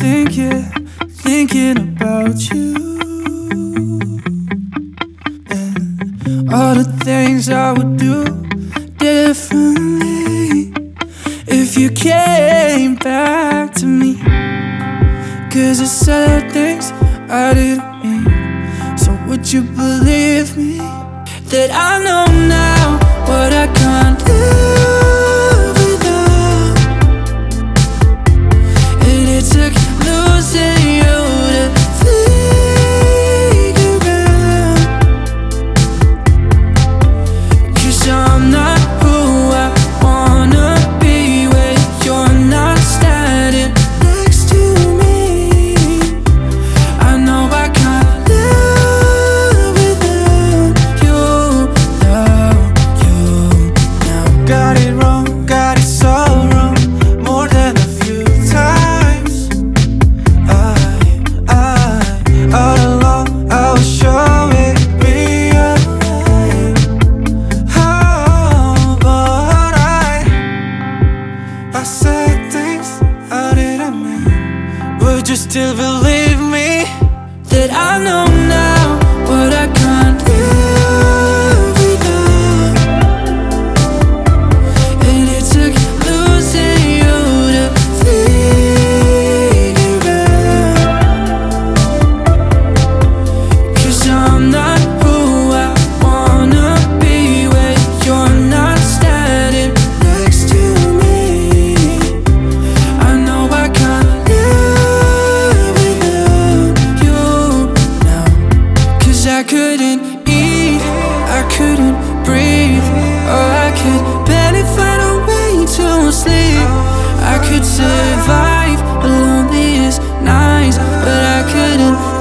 thinking about you and all the things I would do differently if you came back to me. 'Cause I said things I didn't mean. So would you believe me that I know now what I can't live without? And it took losing you to figure out. 'Cause I'm not who I wanna be when you're not standing next to me. I know I can't live without you, without you now. Got it wrong, got it so wrong, more than a few times. All along I was sure it'd be alright. Oh, but I said things I didn't mean. Would you still believe me that I know now what I can't live without? And it took losing you to figure out. 'Cause I'm not who I wanna be when you're not standing next to me. I know I can't live without you now. 'Cause I couldn't eat, I couldn't breathe, or I could barely find a way to sleep. I could survive the loneliest nights, but I couldn't